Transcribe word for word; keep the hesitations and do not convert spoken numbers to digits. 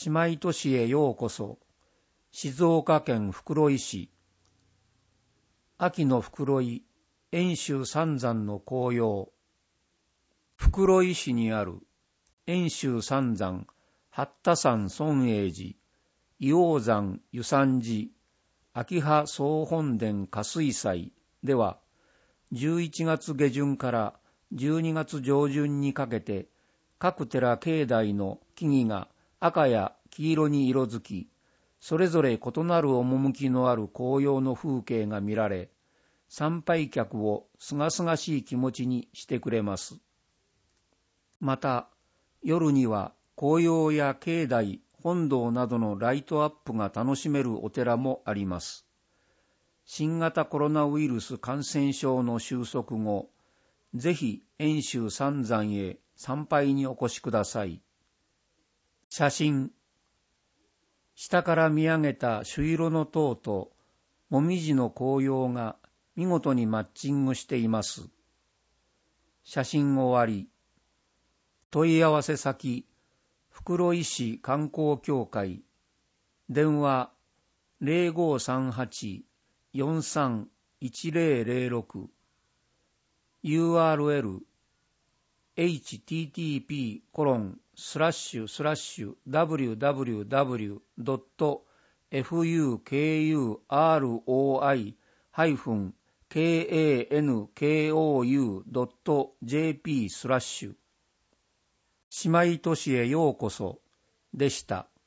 姉妹都市へようこそ。静岡県袋井市。秋の袋井、遠州三山の紅葉。袋井市にある遠州三山、八田山尊永寺、伊王山湯山寺、秋葉総本殿花水祭では、じゅういちがつ下旬からじゅうにがつ上旬にかけて、各寺境内の木々が赤や黄色に色づき、それぞれ異なる趣のある紅葉の風景が見られ、参拝客をすがすがしい気持ちにしてくれます。また、夜には紅葉や境内、本堂などのライトアップが楽しめるお寺もあります。新型コロナウイルス感染症の収束後、ぜひ遠州三山へ参拝にお越しください。写真。下から見上げた朱色の塔ともみじの紅葉が見事にマッチングしています。写真終わり。問い合わせ先、袋井市観光協会。電話 ゼロごさんはち よんさん いちゼロゼロろく。ユーアールエル エイチティーティーピーコロンスラッシュスラッシュダブリューダブリューダブリュードットファクロイハイフンケーエーエヌケーオーユードットジェーピースラッシュ姉妹都市へようこそでした。